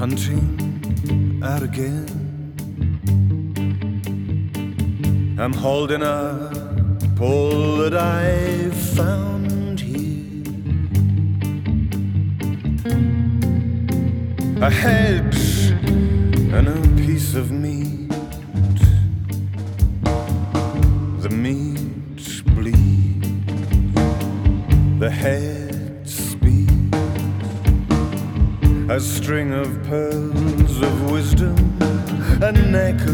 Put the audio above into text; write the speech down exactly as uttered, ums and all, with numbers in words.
hunting out again. I'm holding up all that I found here. A head and a piece of meat. The meat bleeds, the head speaks. A string of pearls of wisdom, a necklace